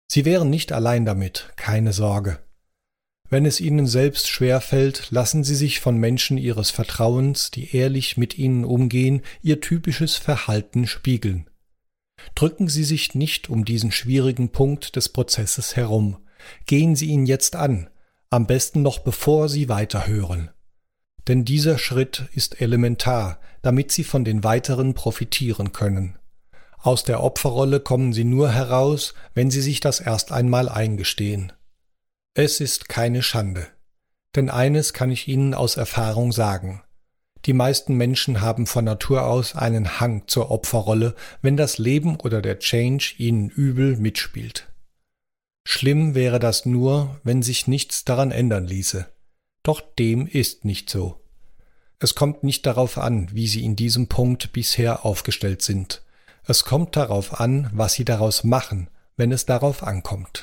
Sie wären nicht allein damit, keine Sorge. Wenn es Ihnen selbst schwerfällt, lassen Sie sich von Menschen Ihres Vertrauens, die ehrlich mit Ihnen umgehen, Ihr typisches Verhalten spiegeln. Drücken Sie sich nicht um diesen schwierigen Punkt des Prozesses herum. Gehen Sie ihn jetzt an, am besten noch bevor Sie weiterhören. Denn dieser Schritt ist elementar, damit Sie von den weiteren profitieren können. Aus der Opferrolle kommen Sie nur heraus, wenn Sie sich das erst einmal eingestehen. Es ist keine Schande. Denn eines kann ich Ihnen aus Erfahrung sagen. Die meisten Menschen haben von Natur aus einen Hang zur Opferrolle, wenn das Leben oder der Change ihnen übel mitspielt. Schlimm wäre das nur, wenn sich nichts daran ändern ließe. Doch dem ist nicht so. Es kommt nicht darauf an, wie Sie in diesem Punkt bisher aufgestellt sind. Es kommt darauf an, was Sie daraus machen, wenn es darauf ankommt.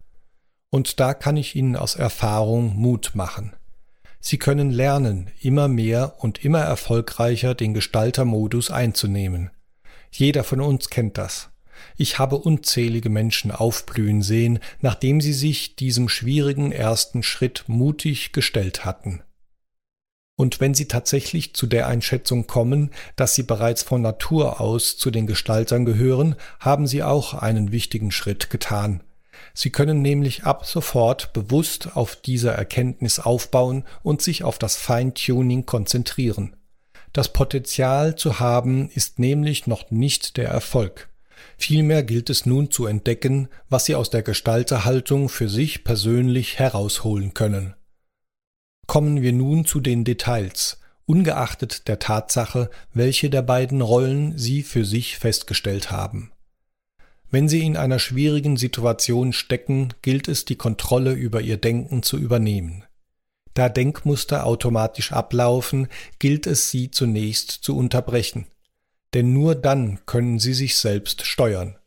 Und da kann ich Ihnen aus Erfahrung Mut machen. Sie können lernen, immer mehr und immer erfolgreicher den Gestaltermodus einzunehmen. Jeder von uns kennt das. Ich habe unzählige Menschen aufblühen sehen, nachdem sie sich diesem schwierigen ersten Schritt mutig gestellt hatten. Und wenn Sie tatsächlich zu der Einschätzung kommen, dass Sie bereits von Natur aus zu den Gestaltern gehören, haben Sie auch einen wichtigen Schritt getan. Sie können nämlich ab sofort bewusst auf dieser Erkenntnis aufbauen und sich auf das Feintuning konzentrieren. Das Potenzial zu haben ist nämlich noch nicht der Erfolg. Vielmehr gilt es nun zu entdecken, was Sie aus der Gestalterhaltung für sich persönlich herausholen können. Kommen wir nun zu den Details, ungeachtet der Tatsache, welche der beiden Rollen Sie für sich festgestellt haben. Wenn Sie in einer schwierigen Situation stecken, gilt es, die Kontrolle über Ihr Denken zu übernehmen. Da Denkmuster automatisch ablaufen, gilt es, sie zunächst zu unterbrechen. Denn nur dann können Sie sich selbst steuern.